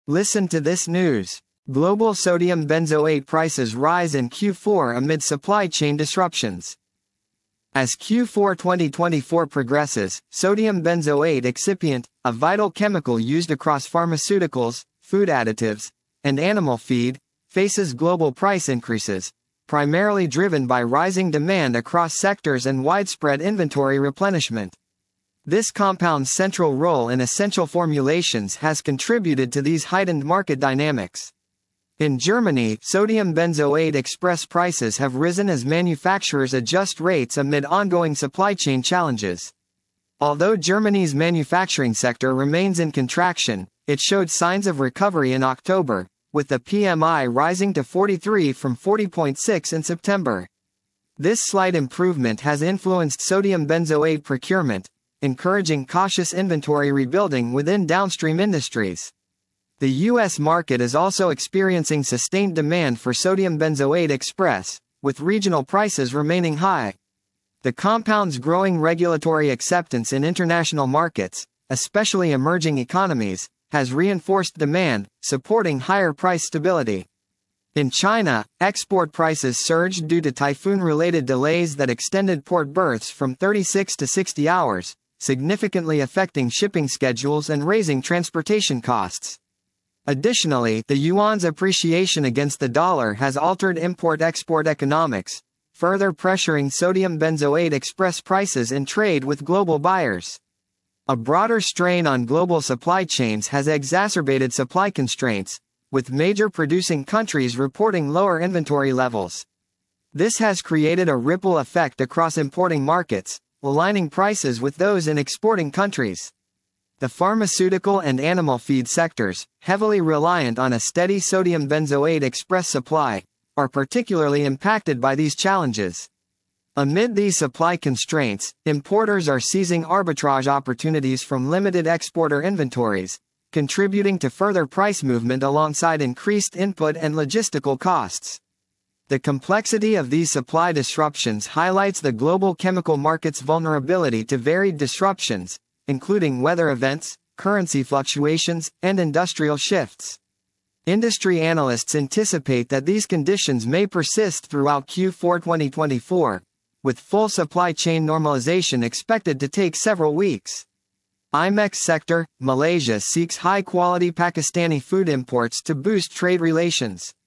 Listen to this news. Global sodium benzoate prices rise in Q4 amid supply chain disruptions. As Q4 2024 progresses, sodium benzoate excipient, a vital chemical used across pharmaceuticals, food additives, and animal feed, faces global price increases, primarily driven by rising demand across sectors and widespread inventory replenishment. This compound's central role in essential formulations has contributed to these heightened market dynamics. In Germany, sodium benzoate express prices have risen as manufacturers adjust rates amid ongoing supply chain challenges. Although Germany's manufacturing sector remains in contraction, it showed signs of recovery in October, with the PMI rising to 43 from 40.6 in September. This slight improvement has influenced sodium benzoate procurement, encouraging cautious inventory rebuilding within downstream industries. The U.S. market is also experiencing sustained demand for sodium benzoate express, with regional prices remaining high. The compound's growing regulatory acceptance in international markets, especially emerging economies, has reinforced demand, supporting higher price stability. In China, export prices surged due to typhoon-related delays that extended port berths from 36 to 60 hours, significantly affecting shipping schedules and raising transportation costs. Additionally, the yuan's appreciation against the dollar has altered import-export economics, further pressuring sodium benzoate express prices in trade with global buyers. A broader strain on global supply chains has exacerbated supply constraints, with major producing countries reporting lower inventory levels. This has created a ripple effect across importing markets, aligning prices with those in exporting countries. The pharmaceutical and animal feed sectors, heavily reliant on a steady sodium benzoate express supply, are particularly impacted by these challenges. Amid these supply constraints, importers are seizing arbitrage opportunities from limited exporter inventories, contributing to further price movement alongside increased input and logistical costs. The complexity of these supply disruptions highlights the global chemical market's vulnerability to varied disruptions, including weather events, currency fluctuations, and industrial shifts. Industry analysts anticipate that these conditions may persist throughout Q4 2024, with full supply chain normalization expected to take several weeks. IMEX sector, Malaysia seeks high-quality Pakistani food imports to boost trade relations.